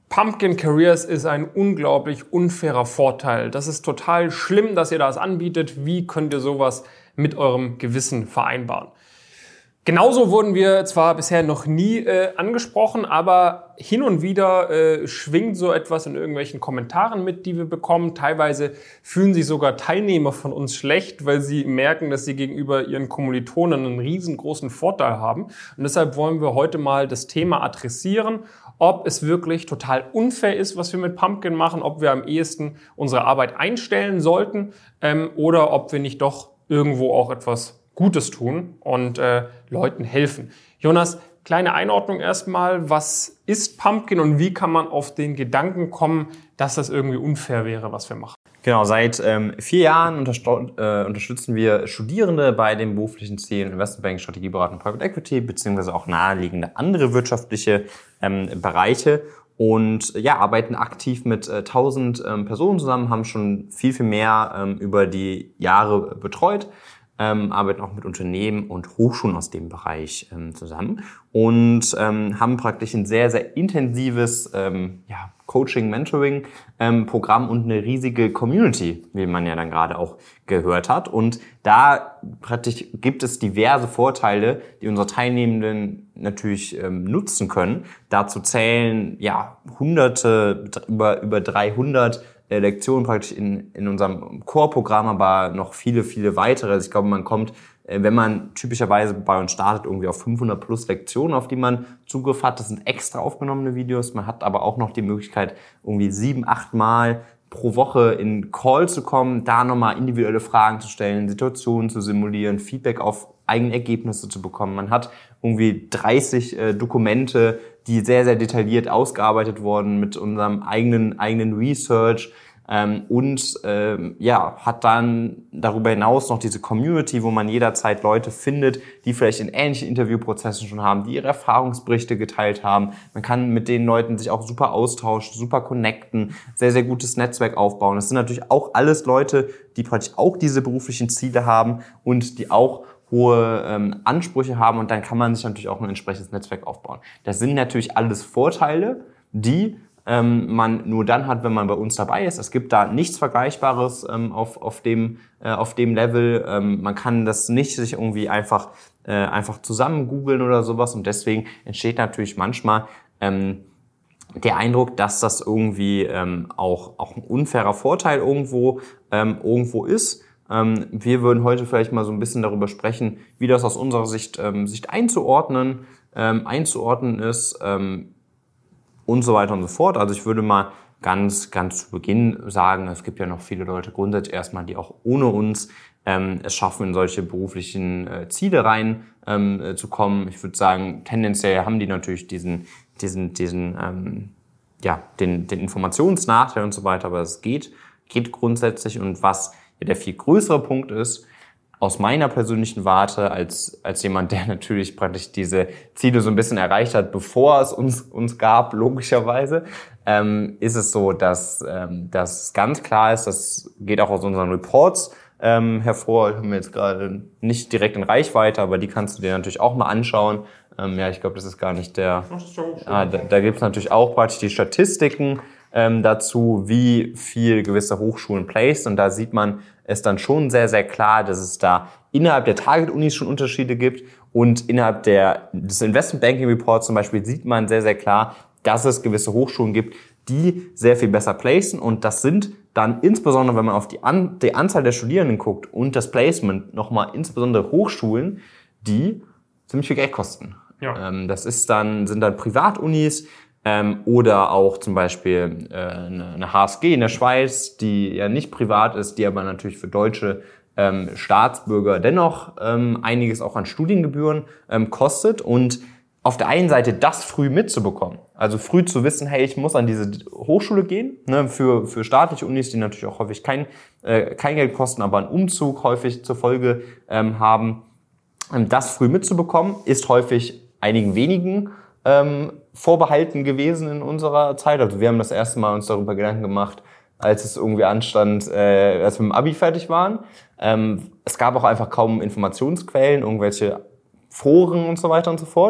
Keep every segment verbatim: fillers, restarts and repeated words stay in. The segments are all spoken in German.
Pumpkin Careers ist ein unglaublich unfairer Vorteil. Das ist total schlimm, dass ihr das anbietet. Wie könnt ihr sowas mit eurem Gewissen vereinbaren? Genauso wurden wir zwar bisher noch nie äh, angesprochen, aber hin und wieder äh, schwingt so etwas in irgendwelchen Kommentaren mit, die wir bekommen. Teilweise fühlen sich sogar Teilnehmer von uns schlecht, weil sie merken, dass sie gegenüber ihren Kommilitonen einen riesengroßen Vorteil haben. Und deshalb wollen wir heute mal das Thema adressieren, ob es wirklich total unfair ist, was wir mit Pumpkin machen, ob wir am ehesten unsere Arbeit einstellen sollten ähm, oder ob wir nicht doch irgendwo auch etwas Gutes tun und äh, Leuten helfen. Jonas, kleine Einordnung erstmal. Was ist Pumpkin und wie kann man auf den Gedanken kommen, dass das irgendwie unfair wäre, was wir machen? Genau, seit ähm, vier Jahren unterst- äh, unterstützen wir Studierende bei den beruflichen Zielen Investmentbanking, Strategieberatung, Private Equity beziehungsweise auch naheliegende andere wirtschaftliche ähm, Bereiche. Und ja, arbeiten aktiv mit äh, tausend ähm, Personen zusammen, haben schon viel, viel mehr ähm, über die Jahre betreut. Ähm, arbeiten auch mit Unternehmen und Hochschulen aus dem Bereich ähm, zusammen und ähm, haben praktisch ein sehr, sehr intensives ähm, ja, Coaching, Mentoring ähm, Programm und eine riesige Community, wie man ja dann gerade auch gehört hat. Und da praktisch gibt es diverse Vorteile, die unsere Teilnehmenden natürlich ähm, nutzen können. Dazu zählen ja hunderte, über, über dreihundert Lektionen praktisch in, in unserem Core-Programm, aber noch viele, viele weitere. Also ich glaube, man kommt, wenn man typischerweise bei uns startet, irgendwie auf fünfhundert plus Lektionen, auf die man Zugriff hat. Das sind extra aufgenommene Videos. Man hat aber auch noch die Möglichkeit, irgendwie sieben, acht Mal pro Woche in Call zu kommen, da nochmal individuelle Fragen zu stellen, Situationen zu simulieren, Feedback auf eigene Ergebnisse zu bekommen. Man hat irgendwie dreißig äh, Dokumente, die sehr, sehr detailliert ausgearbeitet wurden mit unserem eigenen eigenen Research ähm, und ähm, ja, hat dann darüber hinaus noch diese Community, wo man jederzeit Leute findet, die vielleicht in ähnlichen Interviewprozessen schon haben, die ihre Erfahrungsberichte geteilt haben. Man kann mit den Leuten sich auch super austauschen, super connecten, sehr, sehr gutes Netzwerk aufbauen. Das sind natürlich auch alles Leute, die praktisch auch diese beruflichen Ziele haben und die auch hohe ähm, Ansprüche haben und dann kann man sich natürlich auch ein entsprechendes Netzwerk aufbauen. Das sind natürlich alles Vorteile, die ähm, man nur dann hat, wenn man bei uns dabei ist. Es gibt da nichts Vergleichbares ähm, auf, auf, dem, äh, auf dem Level. Ähm, man kann das nicht sich irgendwie einfach, äh, einfach zusammen googeln oder sowas und deswegen entsteht natürlich manchmal ähm, der Eindruck, dass das irgendwie ähm, auch, auch ein unfairer Vorteil irgendwo, ähm, irgendwo ist. Wir würden heute vielleicht mal so ein bisschen darüber sprechen, wie das aus unserer Sicht, ähm, Sicht einzuordnen, ähm, einzuordnen ist ähm, und so weiter und so fort. Also ich würde mal ganz, ganz zu Beginn sagen, es gibt ja noch viele Leute grundsätzlich erstmal, die auch ohne uns ähm, es schaffen, in solche beruflichen äh, Ziele rein ähm, äh, zu kommen. Ich würde sagen, tendenziell haben die natürlich diesen, diesen, diesen, ähm, ja, den, den Informationsnachteil und so weiter, aber es geht, geht grundsätzlich und was der viel größere Punkt ist, aus meiner persönlichen Warte, als als jemand, der natürlich praktisch diese Ziele so ein bisschen erreicht hat, bevor es uns uns gab, logischerweise, ähm, ist es so, dass ähm, das ganz klar ist, das geht auch aus unseren Reports ähm, hervor, haben wir jetzt gerade nicht direkt in Reichweite, aber die kannst du dir natürlich auch mal anschauen. Ähm, ja, ich glaube, das ist gar nicht der... Ah, da da gibt es natürlich auch praktisch die Statistiken, Ähm, dazu, wie viel gewisse Hochschulen placed. Und da sieht man es dann schon sehr, sehr klar, dass es da innerhalb der Target-Unis schon Unterschiede gibt. Und innerhalb der, des Investment Banking Reports zum Beispiel sieht man sehr, sehr klar, dass es gewisse Hochschulen gibt, die sehr viel besser placen. Und das sind dann insbesondere, wenn man auf die, An- die Anzahl der Studierenden guckt und das Placement, nochmal insbesondere Hochschulen, die ziemlich viel Geld kosten. Ja. Ähm, das ist dann, sind dann Privatunis, Ähm, oder auch zum Beispiel äh, eine, eine H S G in der Schweiz, die ja nicht privat ist, die aber natürlich für deutsche ähm, Staatsbürger dennoch ähm, einiges auch an Studiengebühren ähm, kostet. Und auf der einen Seite das früh mitzubekommen, also früh zu wissen, hey, ich muss an diese Hochschule gehen, ne, für für staatliche Unis, die natürlich auch häufig kein äh, kein Geld kosten, aber einen Umzug häufig zur Folge ähm, haben, ähm, das früh mitzubekommen, ist häufig einigen wenigen ähm, vorbehalten gewesen in unserer Zeit. Also wir haben das erste Mal uns darüber Gedanken gemacht, als es irgendwie anstand, äh, als wir mit dem Abi fertig waren. Ähm, es gab auch einfach kaum Informationsquellen, irgendwelche Foren und so weiter und so fort.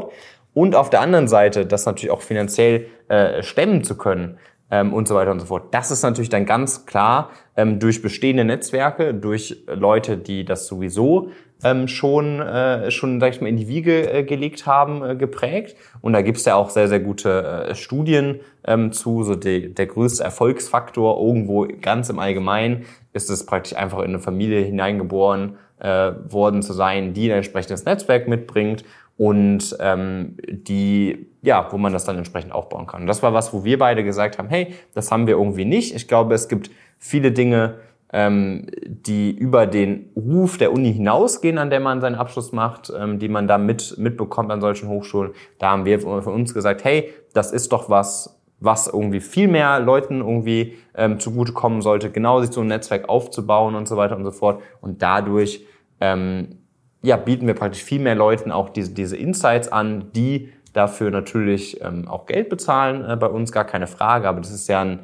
und auf der anderen Seite das natürlich auch finanziell äh, stemmen zu können ähm, und so weiter und so fort. Das ist natürlich dann ganz klar ähm, durch bestehende Netzwerke, durch Leute, die das sowieso ähm, schon, äh, schon sag ich mal, in die Wiege äh, gelegt haben, äh, geprägt. Und da gibt's ja auch sehr, sehr gute äh, Studien ähm, zu. So die, der größte Erfolgsfaktor irgendwo ganz im Allgemeinen ist es praktisch einfach in eine Familie hineingeboren äh, worden zu sein, die ein entsprechendes Netzwerk mitbringt und ähm, die, ja, wo man das dann entsprechend aufbauen kann. Und das war was, wo wir beide gesagt haben, hey, das haben wir irgendwie nicht. Ich glaube, es gibt viele Dinge, ähm, die über den Ruf der Uni hinausgehen, an der man seinen Abschluss macht, ähm, die man da mit, mitbekommt an solchen Hochschulen. Da haben wir von uns gesagt, hey, das ist doch was, was irgendwie viel mehr Leuten irgendwie ähm, zugutekommen sollte, genau sich so ein Netzwerk aufzubauen und so weiter und so fort. Und dadurch ähm, ja, bieten wir praktisch viel mehr Leuten auch diese, diese Insights an, die dafür natürlich ähm, auch Geld bezahlen äh, bei uns, gar keine Frage. Aber das ist ja ein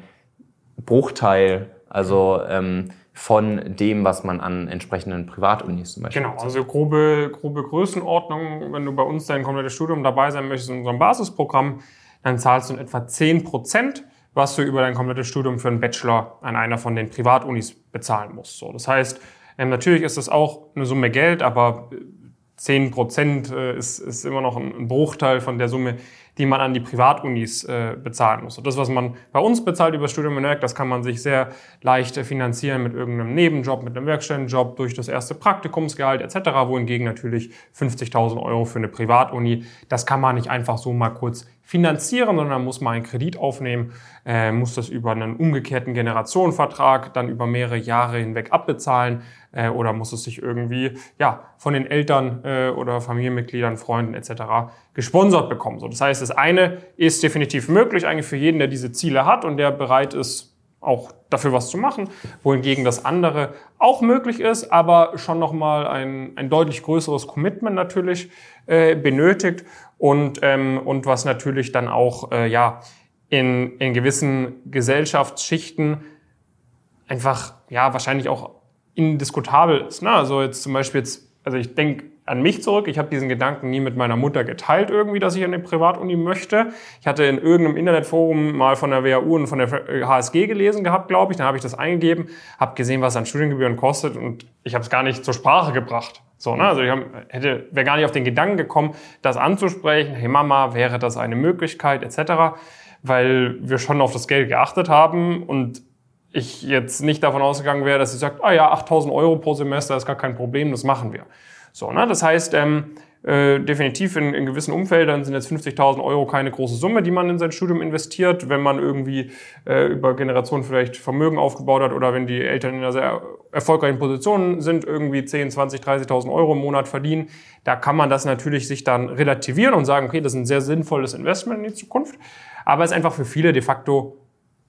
Bruchteil, also ähm, von dem, was man an entsprechenden Privatunis zum Beispiel Genau, bezahlt. Also grobe, grobe Größenordnung, wenn du bei uns dein komplettes Studium dabei sein möchtest in unserem Basisprogramm, dann zahlst du in etwa zehn Prozent, was du über dein komplettes Studium für einen Bachelor an einer von den Privatunis bezahlen musst. So, das heißt, ähm, natürlich ist das auch eine Summe Geld, aber zehn Prozent äh, ist, ist immer noch ein, ein Bruchteil von der Summe, die man an die Privatunis äh, bezahlen muss. Und das, was man bei uns bezahlt über das Studium in Nürnberg, das kann man sich sehr leicht äh, finanzieren mit irgendeinem Nebenjob, mit einem Werkstättenjob, durch das erste Praktikumsgehalt et cetera. Wohingegen natürlich fünfzigtausend Euro für eine Privatuni, das kann man nicht einfach so mal kurz finanzieren, sondern muss man einen Kredit aufnehmen, äh, muss das über einen umgekehrten Generationenvertrag dann über mehrere Jahre hinweg abbezahlen äh, oder muss es sich irgendwie ja von den Eltern äh, oder Familienmitgliedern, Freunden et cetera gesponsert bekommen. So, das heißt, das eine ist definitiv möglich eigentlich für jeden, der diese Ziele hat und der bereit ist, auch dafür was zu machen, wohingegen das andere auch möglich ist, aber schon nochmal ein, ein deutlich größeres Commitment natürlich äh, benötigt und, ähm, und was natürlich dann auch äh, ja in, in gewissen Gesellschaftsschichten einfach ja wahrscheinlich auch indiskutabel ist. Ne? Also jetzt zum Beispiel jetzt, also ich denke an mich zurück. Ich habe diesen Gedanken nie mit meiner Mutter geteilt irgendwie, dass ich an eine Privatuni möchte. Ich hatte in irgendeinem Internetforum mal von der W H U und von der H S G gelesen gehabt, glaube ich. Dann habe ich das eingegeben, habe gesehen, was an Studiengebühren kostet und ich habe es gar nicht zur Sprache gebracht. So, ne? Also ich hab, hätte, wäre gar nicht auf den Gedanken gekommen, das anzusprechen. Hey Mama, wäre das eine Möglichkeit et cetera. Weil wir schon auf das Geld geachtet haben und ich jetzt nicht davon ausgegangen wäre, dass sie sagt, ah ja, achttausend Euro pro Semester ist gar kein Problem, das machen wir. So, ne? Das heißt, ähm, äh, definitiv in, in gewissen Umfeldern sind jetzt fünfzigtausend Euro keine große Summe, die man in sein Studium investiert, wenn man irgendwie äh, über Generationen vielleicht Vermögen aufgebaut hat oder wenn die Eltern in einer sehr erfolgreichen Position sind, irgendwie zehn, zwanzig, dreißigtausend Euro im Monat verdienen. Da kann man das natürlich sich dann relativieren und sagen, okay, das ist ein sehr sinnvolles Investment in die Zukunft. Aber es ist einfach für viele de facto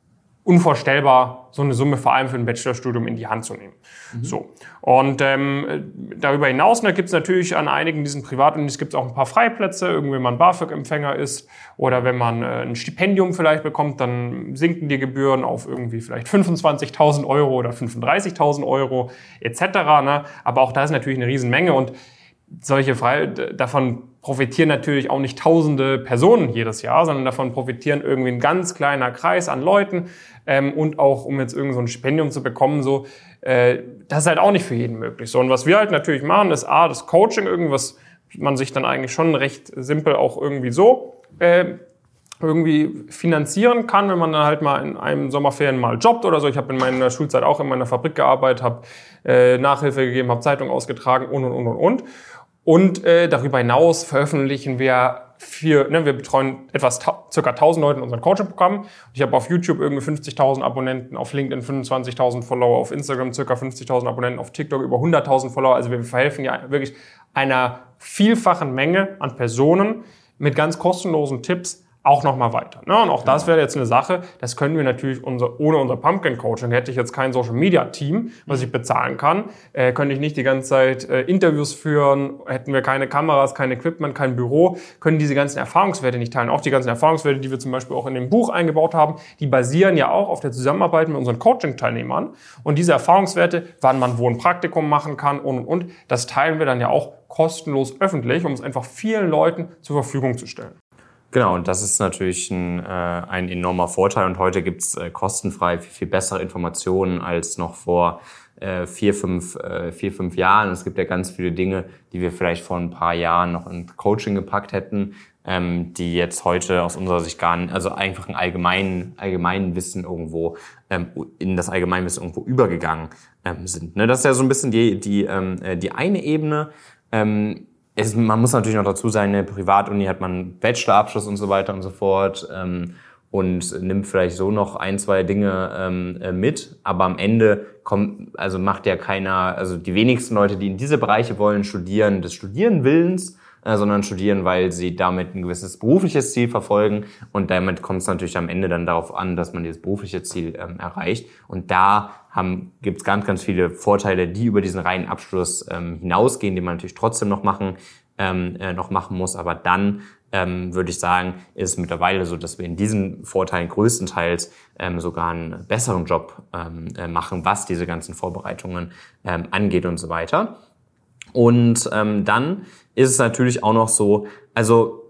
unvorstellbar, so eine Summe vor allem für ein Bachelorstudium in die Hand zu nehmen. Mhm. So. Und ähm, darüber hinaus ne, gibt es natürlich an einigen diesen Privatunis gibt es auch ein paar Freiplätze, irgendwie wenn man BAföG-Empfänger ist oder wenn man äh, ein Stipendium vielleicht bekommt, dann sinken die Gebühren auf irgendwie vielleicht fünfundzwanzigtausend Euro oder fünfunddreißigtausend Euro et cetera. Ne? Aber auch da ist natürlich eine Riesenmenge und solche Frei davon profitieren natürlich auch nicht tausende Personen jedes Jahr, sondern davon profitieren irgendwie ein ganz kleiner Kreis an Leuten ähm, und auch, um jetzt irgend so ein Stipendium zu bekommen, so, äh, das ist halt auch nicht für jeden möglich. So, und was wir halt natürlich machen, ist A, das Coaching, irgendwas man sich dann eigentlich schon recht simpel auch irgendwie so äh, irgendwie finanzieren kann, wenn man dann halt mal in einem Sommerferien mal jobbt oder so. Ich habe in meiner Schulzeit auch in meiner Fabrik gearbeitet, habe äh, Nachhilfe gegeben, habe Zeitung ausgetragen und, und, und, und, und. Und äh, darüber hinaus veröffentlichen wir für, ne, wir betreuen etwas circa tausend Leute in unserem Coaching-Programm. Ich habe auf YouTube irgendwie fünfzigtausend Abonnenten, auf LinkedIn fünfundzwanzigtausend Follower, auf Instagram circa fünfzigtausend Abonnenten, auf TikTok über hunderttausend Follower. Also wir verhelfen ja wirklich einer vielfachen Menge an Personen mit ganz kostenlosen Tipps auch nochmal weiter. Ne? Und auch das wäre jetzt eine Sache, das können wir natürlich unser, ohne unser Pumpkin-Coaching, hätte ich jetzt kein Social-Media-Team, was ich bezahlen kann, äh, könnte ich nicht die ganze Zeit äh, Interviews führen, hätten wir keine Kameras, kein Equipment, kein Büro, können diese ganzen Erfahrungswerte nicht teilen. Auch die ganzen Erfahrungswerte, die wir zum Beispiel auch in dem Buch eingebaut haben, die basieren ja auch auf der Zusammenarbeit mit unseren Coaching-Teilnehmern. Und diese Erfahrungswerte, wann man wo ein Praktikum machen kann und, und, und, das teilen wir dann ja auch kostenlos öffentlich, um es einfach vielen Leuten zur Verfügung zu stellen. Genau, und das ist natürlich ein, äh, ein enormer Vorteil. Und heute gibt's äh, kostenfrei viel, viel bessere Informationen als noch vor äh, vier, fünf, äh, vier, fünf Jahren. Es gibt ja ganz viele Dinge, die wir vielleicht vor ein paar Jahren noch in Coaching gepackt hätten, ähm, die jetzt heute aus unserer Sicht gar nicht, also einfach ein allgemein, allgemeinen Wissen irgendwo, ähm, in das Allgemeinwissen irgendwo übergegangen ähm, sind. Ne? Das ist ja so ein bisschen die, die, ähm, die eine Ebene. Ähm, Es, man muss natürlich noch dazu sagen, in der Privatuni hat man einen Bachelorabschluss und so weiter und so fort ähm, und nimmt vielleicht so noch ein, zwei Dinge ähm, mit, aber am Ende kommt, also macht ja keiner, also die wenigsten Leute, die in diese Bereiche wollen, studieren des Studierenwillens, äh, sondern studieren, weil sie damit ein gewisses berufliches Ziel verfolgen und damit kommt es natürlich am Ende dann darauf an, dass man dieses berufliche Ziel ähm, erreicht und da gibt es ganz, ganz viele Vorteile, die über diesen reinen Abschluss ähm, hinausgehen, die man natürlich trotzdem noch machen, ähm, äh, noch machen muss. Aber dann ähm, würde ich sagen, ist es mittlerweile so, dass wir in diesen Vorteilen größtenteils ähm, sogar einen besseren Job ähm, äh, machen, was diese ganzen Vorbereitungen ähm, angeht und so weiter. Und ähm, dann ist es natürlich auch noch so, also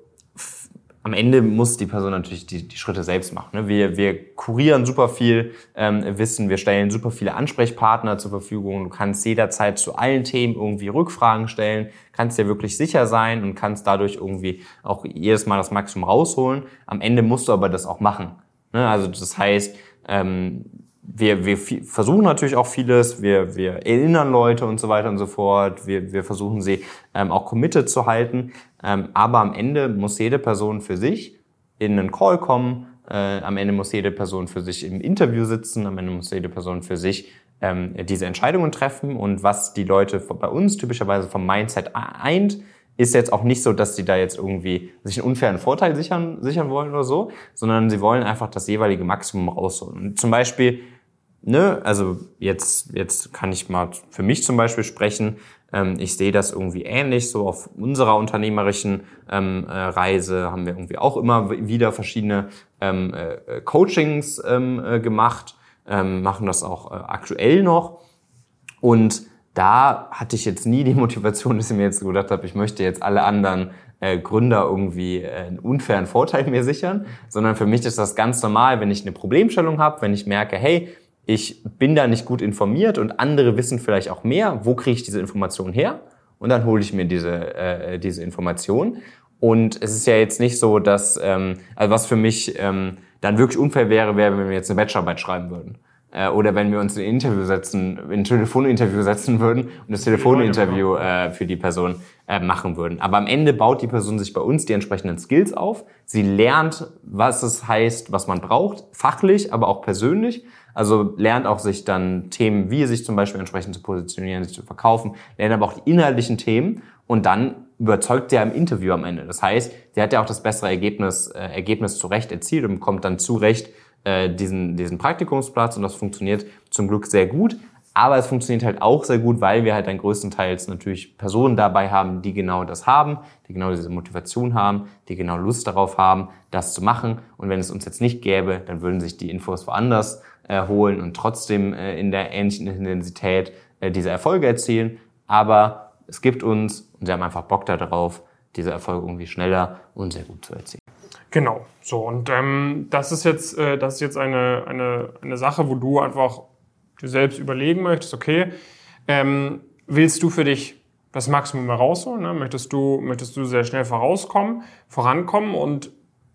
am Ende muss die Person natürlich die, die Schritte selbst machen. Ne? Wir, wir kurieren super viel ähm, Wissen, wir stellen super viele Ansprechpartner zur Verfügung. Du kannst jederzeit zu allen Themen irgendwie Rückfragen stellen, kannst dir wirklich sicher sein und kannst dadurch irgendwie auch jedes Mal das Maximum rausholen. Am Ende musst du aber das auch machen. Ne? Also das heißt, ähm, wir, wir versuchen natürlich auch vieles, wir, wir erinnern Leute und so weiter und so fort, wir, wir versuchen sie ähm, auch committed zu halten, ähm, aber am Ende muss jede Person für sich in einen Call kommen, äh, am Ende muss jede Person für sich im Interview sitzen, am Ende muss jede Person für sich ähm, diese Entscheidungen treffen und was die Leute bei uns typischerweise vom Mindset eint, ist jetzt auch nicht so, dass sie da jetzt irgendwie sich einen unfairen Vorteil sichern, sichern wollen oder so, sondern sie wollen einfach das jeweilige Maximum rausholen. Und zum Beispiel, ne, also jetzt, jetzt kann ich mal für mich zum Beispiel sprechen. Ähm, ich sehe das irgendwie ähnlich. So auf unserer unternehmerischen ähm, äh, Reise haben wir irgendwie auch immer wieder verschiedene ähm, äh, Coachings ähm, äh, gemacht, ähm, machen das auch äh, aktuell noch. Und da hatte ich jetzt nie die Motivation, dass ich mir jetzt gedacht habe, ich möchte jetzt alle anderen äh, Gründer irgendwie äh, einen unfairen Vorteil mir sichern, sondern für mich ist das ganz normal, wenn ich eine Problemstellung habe, wenn ich merke, hey, ich bin da nicht gut informiert und andere wissen vielleicht auch mehr, wo kriege ich diese Information her? Und dann hole ich mir diese äh, diese Information. Und es ist ja jetzt nicht so, dass, ähm, also was für mich ähm, dann wirklich unfair wäre, wäre, wenn wir jetzt eine Bachelorarbeit schreiben würden. Oder wenn wir uns in ein Interview setzen, in ein Telefoninterview setzen würden und das Telefoninterview äh, für die Person äh, machen würden. Aber am Ende baut die Person sich bei uns die entsprechenden Skills auf. Sie lernt, was es heißt, was man braucht, fachlich, aber auch persönlich. Also lernt auch sich dann Themen, wie sich zum Beispiel entsprechend zu positionieren, sich zu verkaufen, lernt aber auch die inhaltlichen Themen und dann überzeugt der im Interview am Ende. Das heißt, der hat ja auch das bessere Ergebnis, äh, Ergebnis zu Recht erzielt und bekommt dann zu Recht diesen diesen Praktikumsplatz und das funktioniert zum Glück sehr gut, aber es funktioniert halt auch sehr gut, weil wir halt dann größtenteils natürlich Personen dabei haben, die genau das haben, die genau diese Motivation haben, die genau Lust darauf haben, das zu machen und wenn es uns jetzt nicht gäbe, dann würden sich die Infos woanders äh, holen und trotzdem äh, in der ähnlichen Intensität äh, diese Erfolge erzielen, aber es gibt uns und sie haben einfach Bock darauf, diese Erfolge irgendwie schneller und sehr gut zu erzielen. Genau, so und ähm, das ist jetzt, äh, das ist jetzt eine, eine, eine Sache, wo du einfach dir selbst überlegen möchtest, okay, ähm, willst du für dich das Maximum herausholen, ne? möchtest du, möchtest du sehr schnell vorauskommen, vorankommen und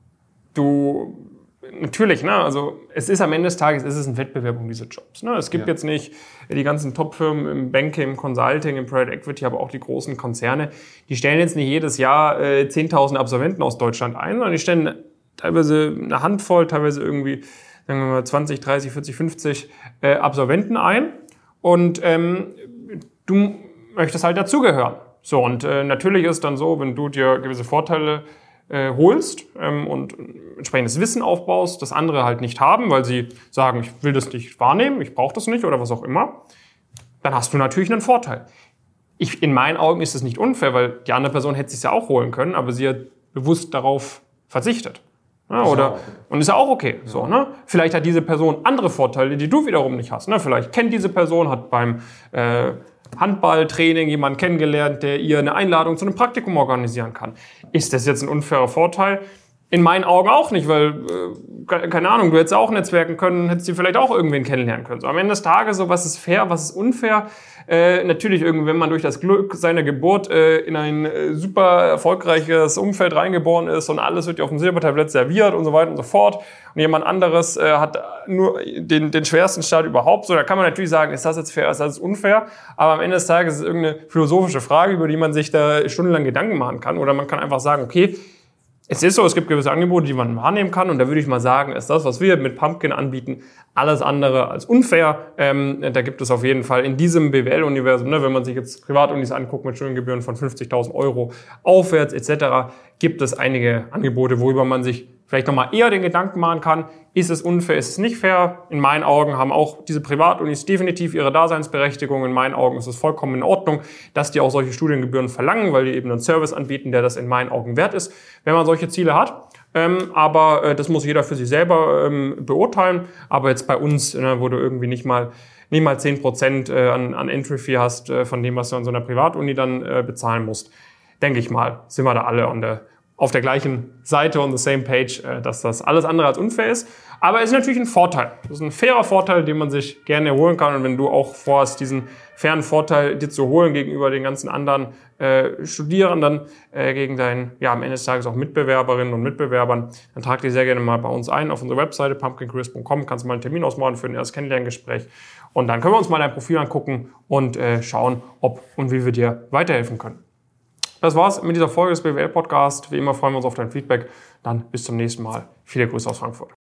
du, natürlich, ne, also es ist am Ende des Tages, ist es ein Wettbewerb um diese Jobs, ne, es gibt ja. jetzt nicht die ganzen Top-Firmen im Banking, im Consulting, im Private Equity, aber auch die großen Konzerne, die stellen jetzt nicht jedes Jahr äh, zehntausend Absolventen aus Deutschland ein, sondern die stellen teilweise eine Handvoll, teilweise irgendwie, sagen wir mal, zwanzig, dreißig, vierzig, fünfzig äh, Absolventen ein und ähm, du möchtest halt dazugehören. So, und äh, natürlich ist dann so, wenn du dir gewisse Vorteile äh, holst ähm, und entsprechendes Wissen aufbaust, das andere halt nicht haben, weil sie sagen, ich will das nicht wahrnehmen, ich brauche das nicht oder was auch immer, dann hast du natürlich einen Vorteil. Ich, in meinen Augen ist es nicht unfair, weil die andere Person hätte es sich ja auch holen können, aber sie hat bewusst darauf verzichtet. Ja, oder, okay. Und ist ja auch okay. Ja. So, ne? Vielleicht hat diese Person andere Vorteile, die du wiederum nicht hast. Ne? Vielleicht kennt diese Person, hat beim, äh, Handballtraining jemanden kennengelernt, der ihr eine Einladung zu einem Praktikum organisieren kann. Ist das jetzt ein unfairer Vorteil? In meinen Augen auch nicht, weil, äh, keine Ahnung, du hättest auch netzwerken können, hättest du vielleicht auch irgendwen kennenlernen können. So, am Ende des Tages, so, was ist fair, was ist unfair? Äh, natürlich irgendwie, wenn man durch das Glück seiner Geburt äh, in ein äh, super erfolgreiches Umfeld reingeboren ist und alles wird dir auf dem Silbertablett serviert und so weiter und so fort und jemand anderes äh, hat nur den, den schwersten Start überhaupt, so, da kann man natürlich sagen, ist das jetzt fair, ist das jetzt unfair? Aber am Ende des Tages ist es irgendeine philosophische Frage, über die man sich da stundenlang Gedanken machen kann, oder man kann einfach sagen, okay, es ist so, es gibt gewisse Angebote, die man wahrnehmen kann, und da würde ich mal sagen, ist das, was wir mit Pumpkin anbieten, alles andere als unfair. Ähm, da gibt es auf jeden Fall in diesem B W L-Universum, ne, wenn man sich jetzt Privatunis anguckt mit Studiengebühren von fünfzigtausend Euro aufwärts et cetera, gibt es einige Angebote, worüber man sich vielleicht nochmal eher den Gedanken machen kann, ist es unfair, ist es nicht fair? In meinen Augen haben auch diese Privatunis definitiv ihre Daseinsberechtigung. In meinen Augen ist es vollkommen in Ordnung, dass die auch solche Studiengebühren verlangen, weil die eben einen Service anbieten, der das in meinen Augen wert ist, wenn man solche Ziele hat. Ähm, aber äh, das muss jeder für sich selber ähm, beurteilen. Aber jetzt bei uns, ne, wo du irgendwie nicht mal nicht mal zehn Prozent äh, an, an Entry-Fee hast äh, von dem, was du an so einer Privatuni dann äh, bezahlen musst, denke ich mal, sind wir da alle on der auf der gleichen Seite, on the same page, dass das alles andere als unfair ist. Aber es ist natürlich ein Vorteil. Das ist ein fairer Vorteil, den man sich gerne holen kann. Und wenn du auch vorhast, diesen fairen Vorteil dir zu holen gegenüber den ganzen anderen äh, Studierenden, äh, gegen deinen, ja, am Ende des Tages auch Mitbewerberinnen und Mitbewerbern, dann trag dich sehr gerne mal bei uns ein auf unsere Webseite pumpkin careers punkt com, kannst du mal einen Termin ausmachen für ein erstes Kennenlerngespräch. Und dann können wir uns mal dein Profil angucken und äh, schauen, ob und wie wir dir weiterhelfen können. Das war's mit dieser Folge des B W L-Podcasts. Wie immer freuen wir uns auf dein Feedback. Dann bis zum nächsten Mal. Viele Grüße aus Frankfurt.